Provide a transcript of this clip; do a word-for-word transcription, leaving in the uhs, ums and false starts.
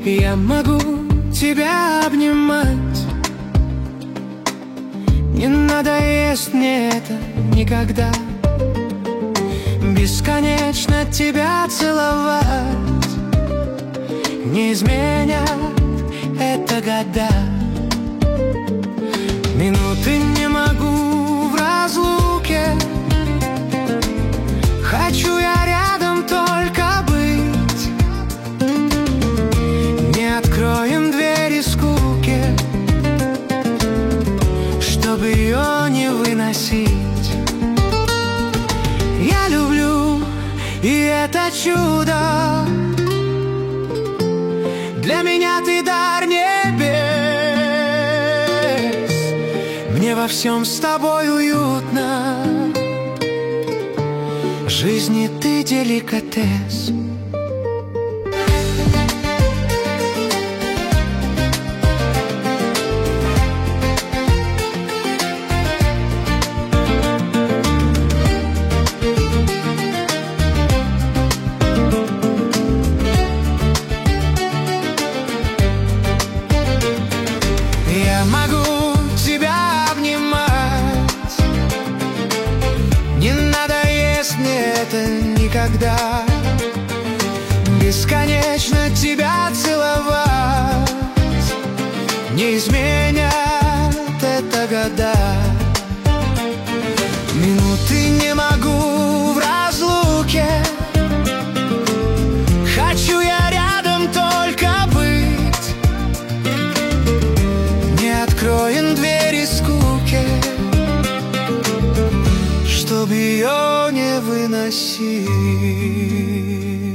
Я могу тебя обнимать, не надоест мне это никогда. Бесконечно тебя целовать, не изменят это года. Минуты не могу в разлуке, хочу я рядом только быть. Не откроем двери скуки, чтобы ее не выносить. Я люблю, и это чудо. Для меня ты дар небес. Мне во всем с тобой уютно. Жизни ты деликатес. Я могу тебя обнимать, не надоест мне это никогда. Бесконечно тебя целовать, не изменят это года. Минуты не могу в разлуке, хочу я рядом только быть. Не откроем двери скуки, чтоб ее не выносить.